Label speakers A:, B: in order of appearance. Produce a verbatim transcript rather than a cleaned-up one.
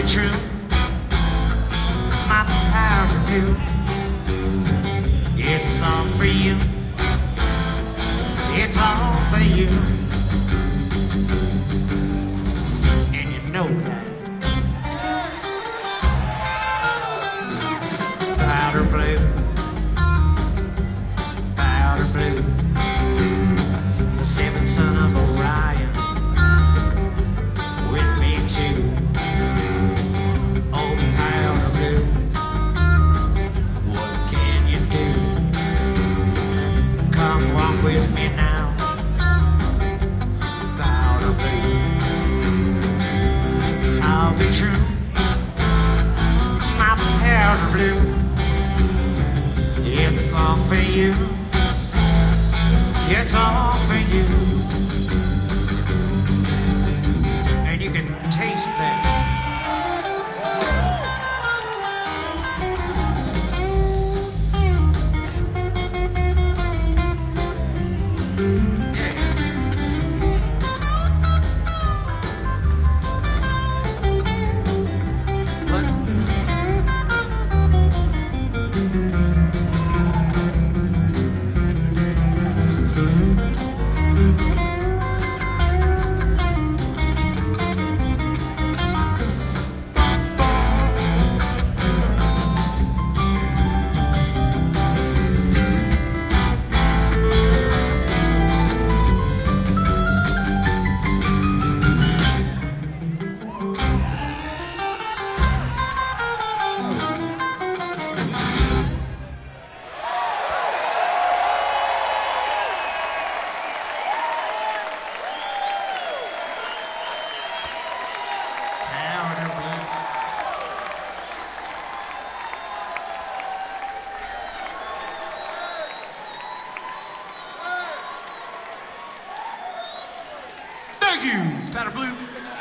A: true. My powder blue. It's all for you. It's all for you. And you know that. Powder blue. Powder blue. The seventh son of Orion. With me too. Oh, powder blue. What can you do? Come walk with me now. Powder blue. I'll be true. My powder blue. It's all for you. It's all for you. And you can taste that. Thank you, Powder Blue.